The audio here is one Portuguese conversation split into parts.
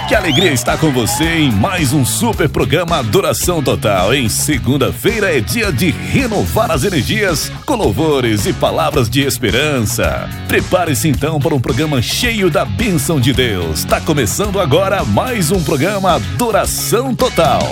que alegria estar com você em mais um super programa Adoração Total. Em segunda-feira é dia de renovar as energias com louvores e palavras de esperança. Prepare-se então para um programa cheio da bênção de Deus. Está começando agora mais um programa Adoração Total.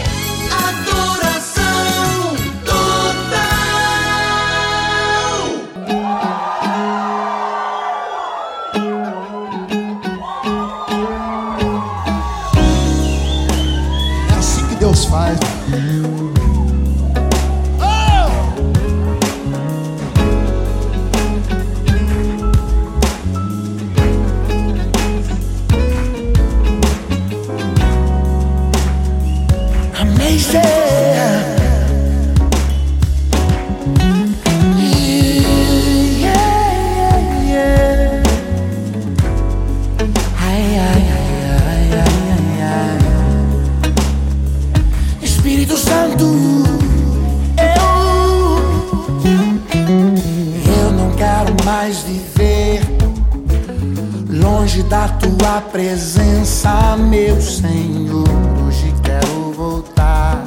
Deus faz. Amazing. Espírito Santo, eu não quero mais viver longe da tua presença, meu Senhor. Hoje quero voltar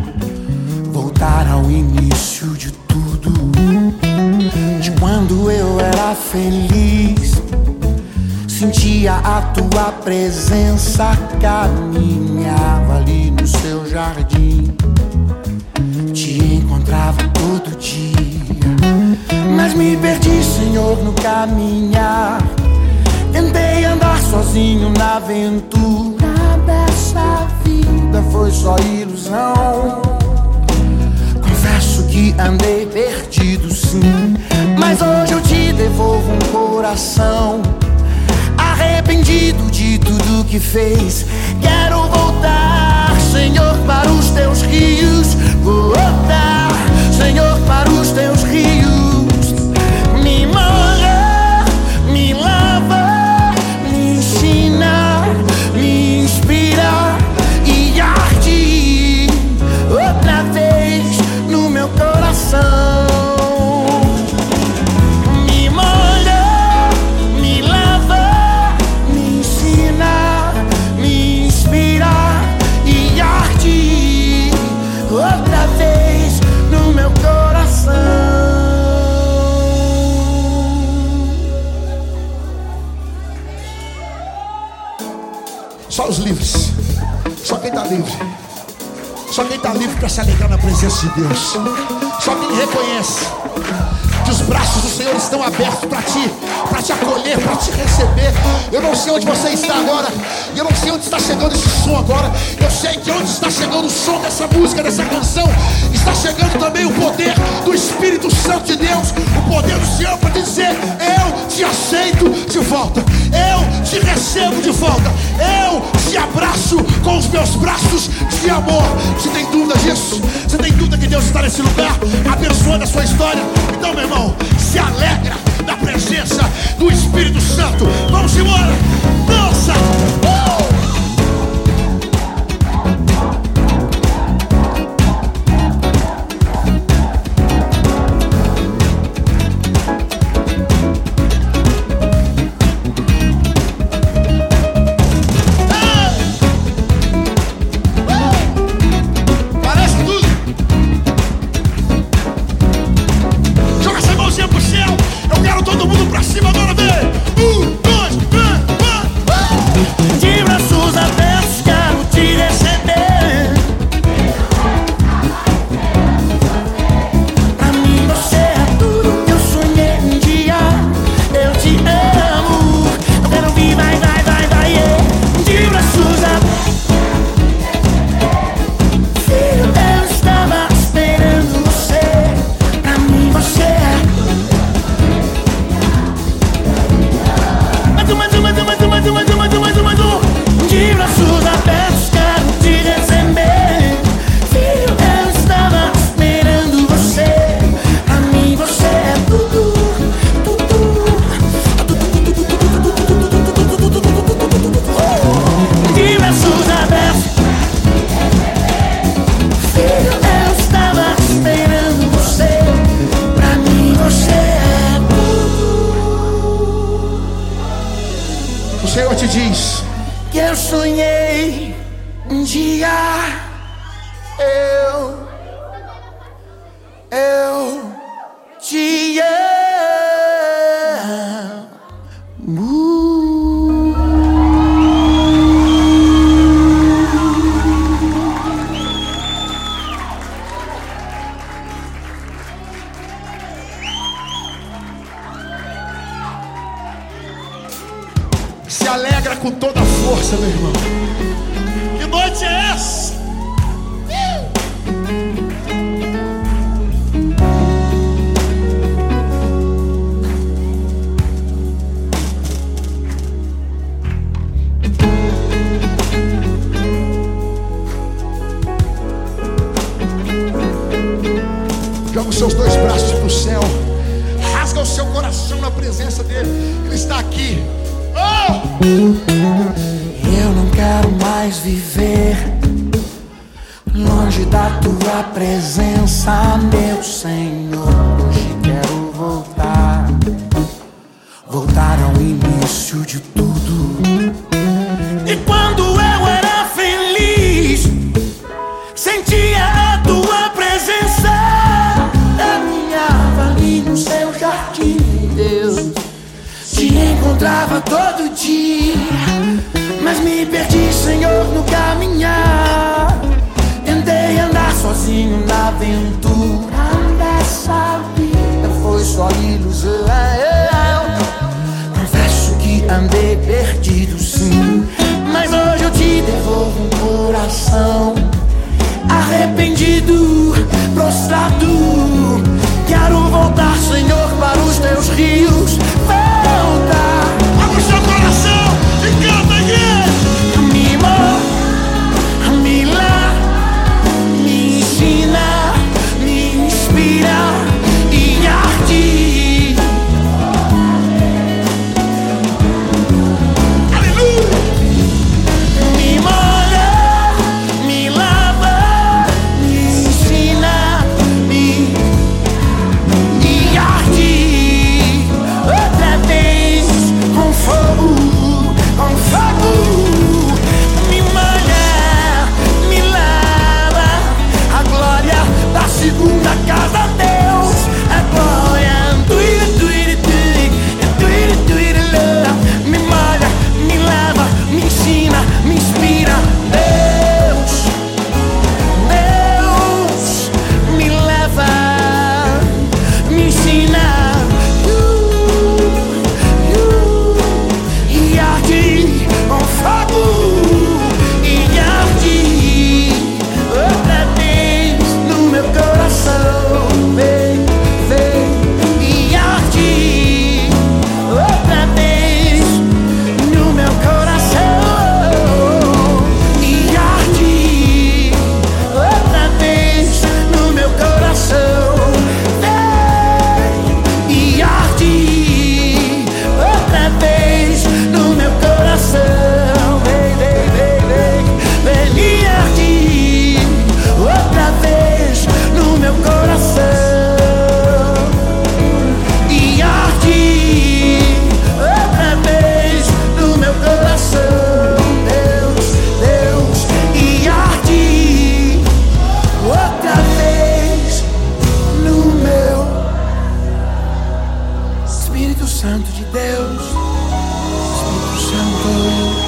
ao início de tudo, de quando eu era feliz, sentia a tua presença, caminhava ali no seu jardim, te encontrava todo dia, mas me perdi, Senhor, no caminhar. Tentei andar sozinho na aventura dessa vida, foi só ilusão. Confesso que andei perdido, sim, mas hoje eu te devolvo um coração arrependido de tudo que fez. Quero voltar, Senhor, para os teus rios. Vou voltar, Senhor, para os teus rios. Me molha, me lava, me ensina, me inspira e arde outra vez no meu coração. Outra vez no meu coração. Só os livres, só quem está livre, só quem está livre para se alegrar na presença de Deus, só quem reconhece que os braços do Senhor estão abertos para te acolher, para te receber. Eu não sei onde você está agora, eu não sei onde está chegando esse som agora. Eu sei que onde está chegando o som dessa música, dessa canção, está chegando também o poder do Espírito Santo de Deus, o poder do Senhor para te dizer: eu te aceito de volta, eu te recebo de volta, eu te abraço com os meus braços de amor. Você tem dúvida disso? Você tem dúvida que Deus está nesse lugar abençoando a sua história? Então, meu irmão, se alegra na presença do Espírito Santo. Vamos embora, dança! que eu sonhei um dia. Eu te amo. Se alegra com toda a força, meu irmão. Que noite é essa? Joga os seus dois braços para o céu. Rasga o seu coração na presença dele. Ele está aqui. Oh! Eu não quero mais viver longe da tua presença, meu Senhor. Hoje quero voltar ao início de tudo. E quando eu era feliz, sentia a tua presença. Caminhava ali no seu jardim, Deus. Te encontrava todo dia, mas me perdi, Senhor, no caminhar. Tentei andar sozinho na aventura dessa vida, foi só ilusão. Confesso que andei perdido, sim, mas hoje eu te devolvo um coração arrependido, prostrado. Quero voltar, Senhor, para os teus rios. Voltar. Abre o seu coração e canta, igreja. Me lá, me ensina, me inspira e arde. Aleluia. Me molha, me lava, me ensina, e arde. Outra vez com fogo, com fogo. Me molha, me lava. A glória da segunda casa, Deus, é glória. Me molha, me lava, me ensina, me inspira. Deus, Deus, me leva, me ensina. E arde com fogo, e arde outra vez no meu coração. Vem, vem, e arde outra vez no meu coração. E arde outra vez no meu coração. Vem, e arde outra vez no meu coração. Vem, vem, vem, vem, vem, e arde outra vez no meu coração. E arde outra vez no meu coração. Deus, Deus, e arde outra vez no meu Espírito Santo de Deus. Espírito Santo.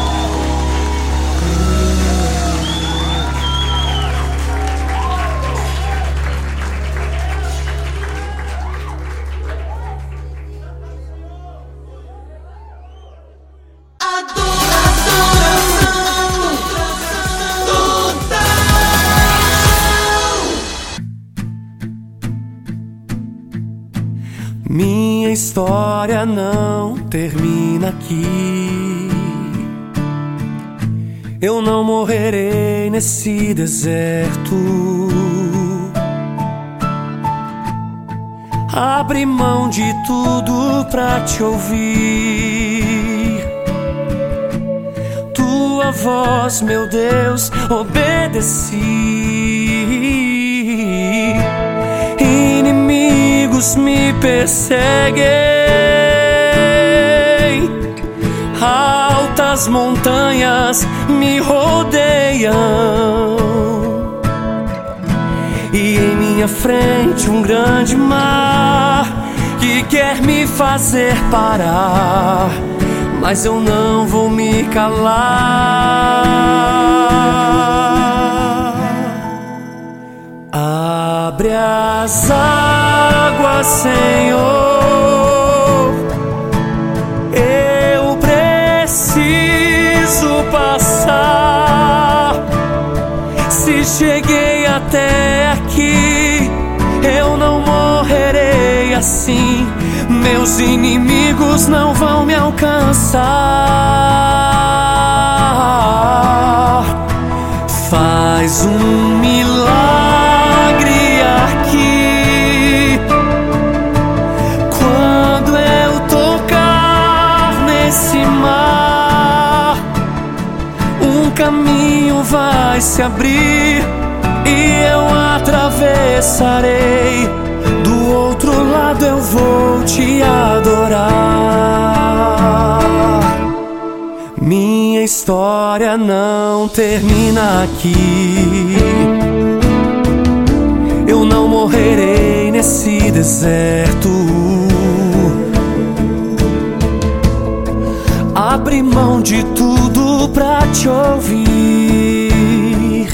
Minha história não termina aqui. Eu não morrerei nesse deserto. Abri mão de tudo pra te ouvir. Tua voz, meu Deus, obedeci. Inimigos me perseguem. Alta Altas montanhas me rodeiam e em minha frente um grande mar que quer me fazer parar, mas eu não vou me calar. Abre as águas, Senhor, eu preciso passar. Se cheguei até aqui, eu não morrerei assim. Meus inimigos não vão me alcançar. Faz um milagre aqui. Quando eu tocar nesse mar, um caminho vai se abrir e eu atravessarei. Do outro lado eu vou te adorar. Minha história não termina aqui. Eu não morrerei nesse deserto. Abri mão de tudo pra te ouvir.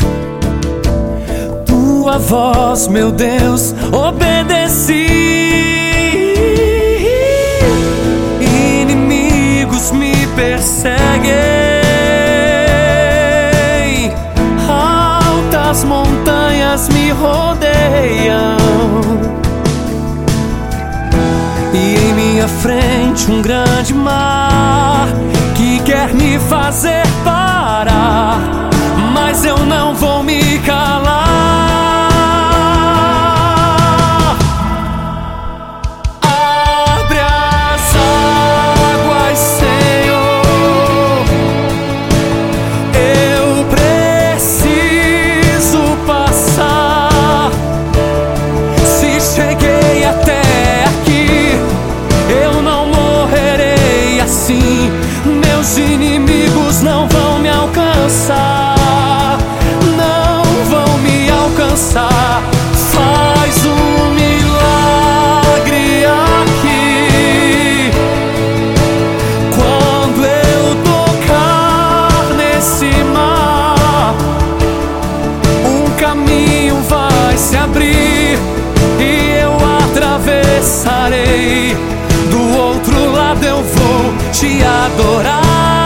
Tua voz, meu Deus, obedeci. Inimigos me perseguem, altas montanhas me rodeiam e em minha frente um grande mar que quer me fazer parar, mas eu não vou me calar. Meus inimigos não vão me alcançar, não vão me alcançar. Faz um milagre aqui. Quando eu tocar nesse mar, um caminho vai se abrir e eu atravessarei. Do outro lado eu vou te adorar.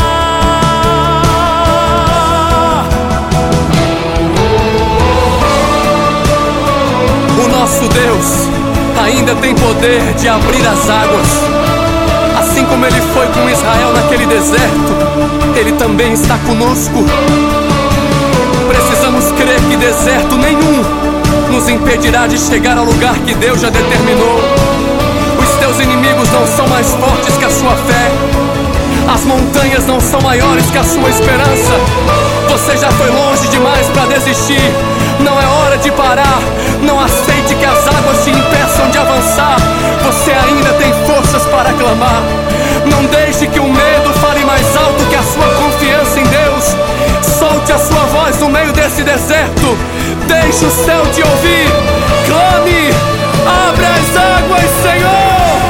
O nosso Deus ainda tem poder de abrir as águas. Assim como Ele foi com Israel naquele deserto, Ele também está conosco. Precisamos crer que deserto nenhum nos impedirá de chegar ao lugar que Deus já determinou. Teus inimigos não são mais fortes que a sua fé. As montanhas não são maiores que a sua esperança. Você já foi longe demais para desistir. Não é hora de parar. Não aceite que as águas te impeçam de avançar. Você ainda tem forças para clamar. Não deixe que o medo fale mais alto que a sua confiança em Deus. Solte a sua voz no meio desse deserto. Deixe o céu te ouvir. Clame, abre as águas, Senhor.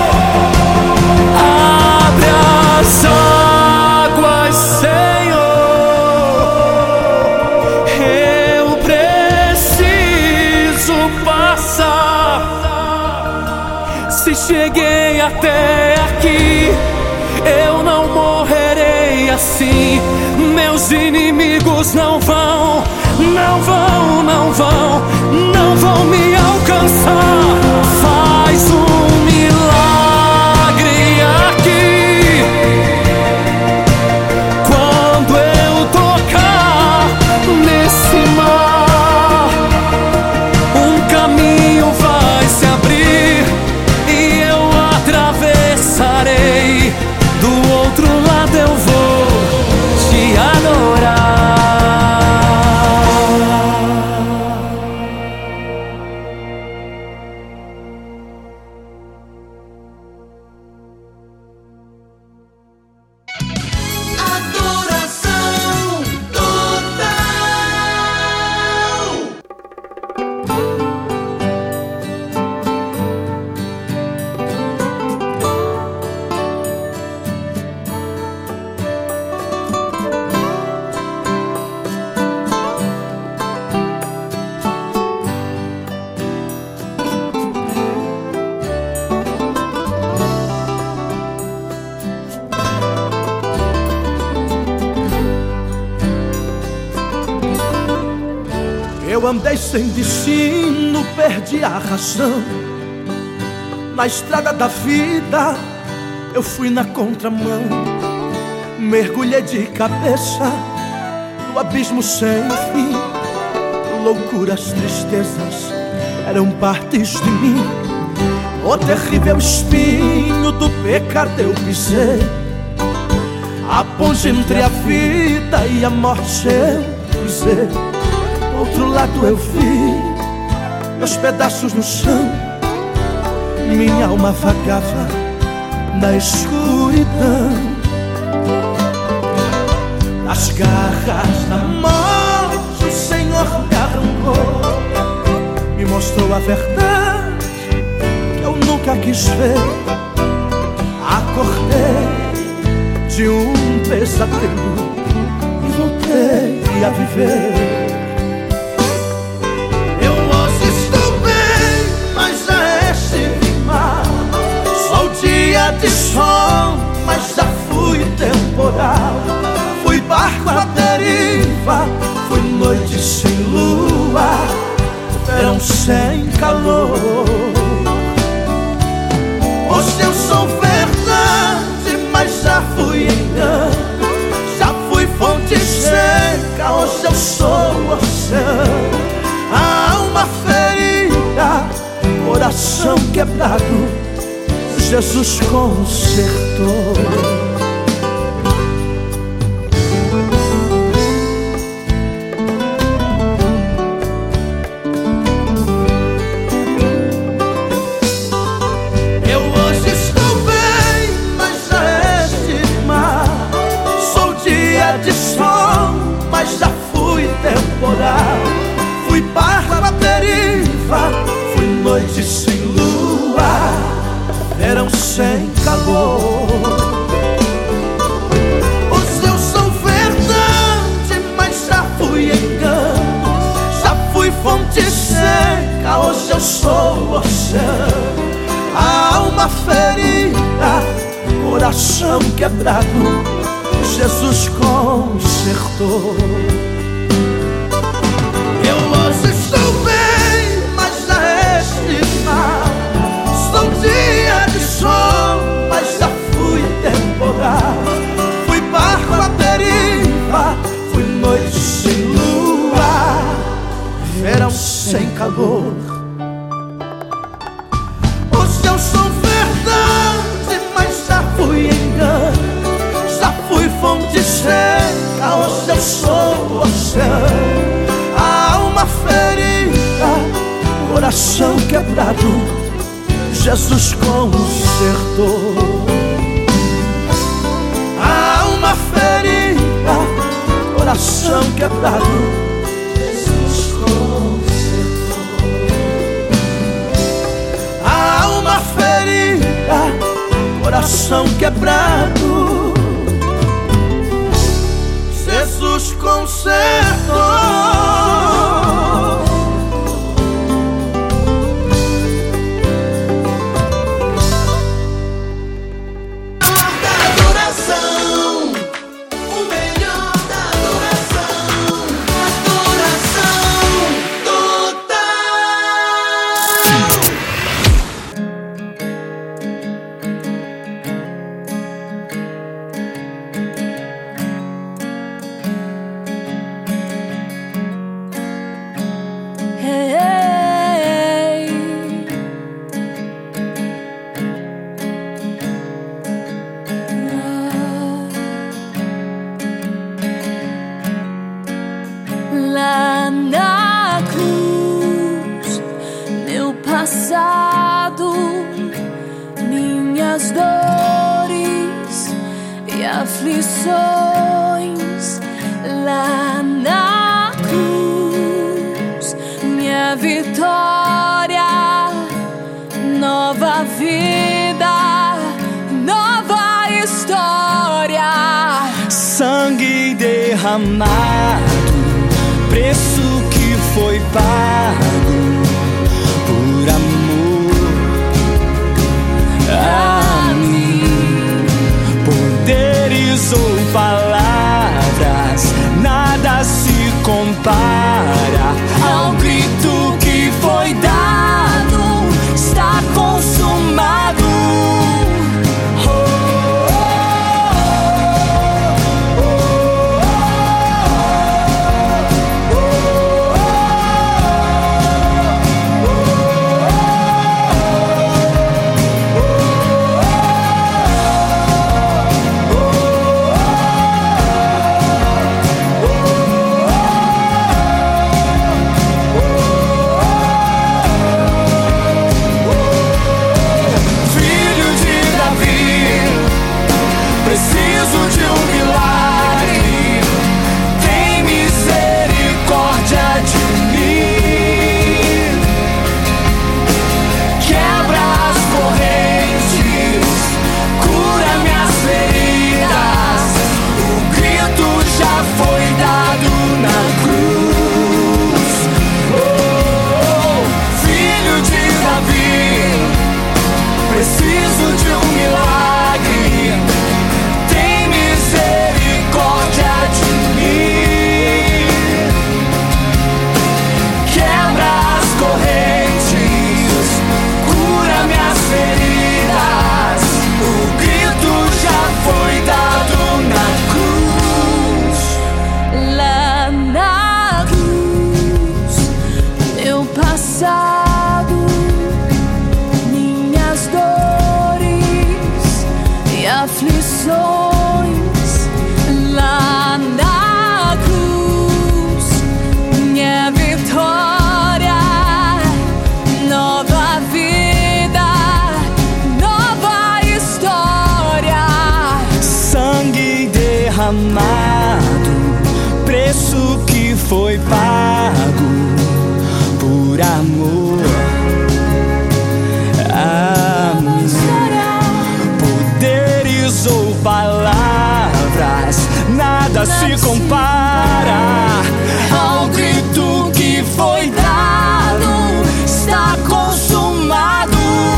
Abre as águas, Senhor. Eu preciso passar. Se cheguei até aqui, eu não morrerei assim. Meus inimigos não vão me alcançar. Faz um milagre aqui. Quando eu tocar nesse mar, um caminho vai se abrir e eu atravessarei. Do outro lado eu vou te adorar. Eu andei sem destino, perdi a razão. Na estrada da vida eu fui na contramão. Mergulhei de cabeça no abismo sem fim. Loucuras, tristezas eram partes de mim. O terrível espinho do pecado eu pisei. A ponte entre a vida e a morte eu cruzei. Do outro lado eu vi meus pedaços no chão. Minha alma vagava na escuridão. As garras da morte o Senhor me arrancou. Me mostrou a verdade que eu nunca quis ver. Acordei de um pesadelo e voltei a viver. Eu hoje estou bem, mas já estive mal. Só o dia de sol, mas já fui temporal. Fui barco à deriva, fui noite sem lua, verão sem calor. Hoje eu sou verdade, mas já fui engano. Já fui fonte seca, hoje eu sou oceano. A alma ferida, coração quebrado, Jesus consertou. De sol, mas já fui temporal. Fui barco à deriva, fui noite sem lua, verão sem calor. Hoje eu sou verdade, mas já fui engano. Já fui fonte seca, hoje eu sou oceano. A alma ferida, coração quebrado, Jesus consertou. Eu hoje estou bem, mas já estive mal. Sou dia de sol, mas já fui temporal. Fui barco à deriva, fui noite sem lua, verão sem calor. Hoje eu sou verdade, mas já fui engano. Já fui fonte seca, hoje eu sou oceano. A alma ferida, coração quebrado, Jesus consertou. A alma ferida, coração quebrado, Jesus consertou. A alma ferida, coração quebrado, Jesus consertou. Adoração, o melhor da adoração, adoração total. Lá na cruz, meu passado, minhas dores e aflições. Lá na cruz, minha vitória, nova vida, nova história. Sangue derramado, preço que foi pago por amor a mim. Poderes ou palavras, nada se compara ao traições lá na cruz, minha vitória, nova vida, nova história. Sangue derramado, preço que foi pago por amor a mim. Poderes ou palavras, nada se compara ao grito que foi dado, está consumado.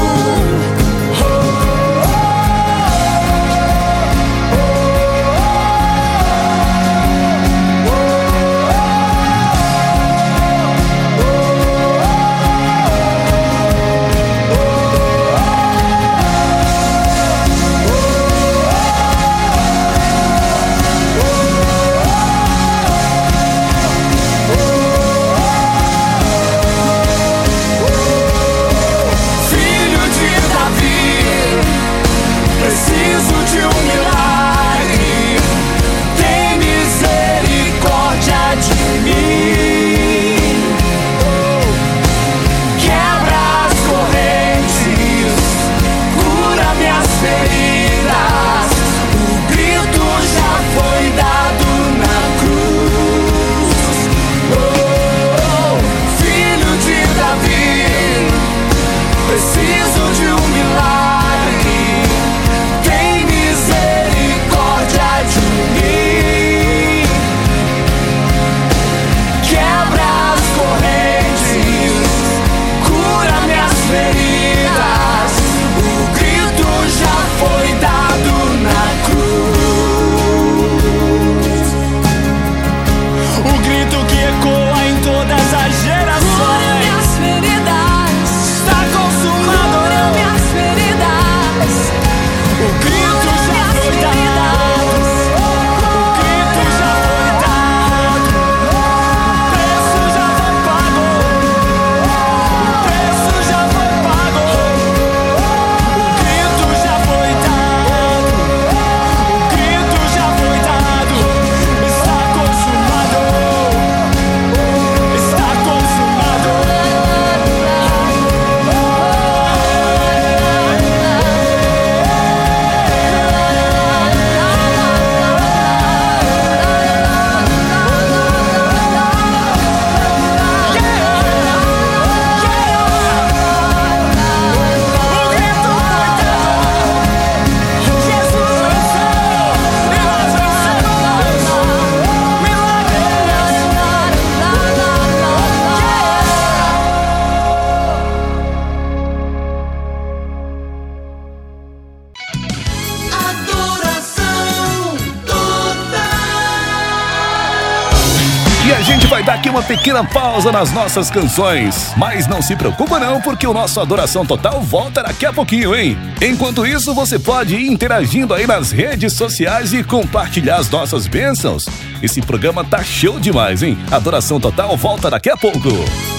Uma pequena pausa nas nossas canções, mas não se preocupa não, porque o nosso Adoração Total volta daqui a pouquinho, hein? Enquanto isso, você pode ir interagindo aí nas redes sociais e compartilhar as nossas bênçãos. Esse programa tá show demais, hein? Adoração Total volta daqui a pouco.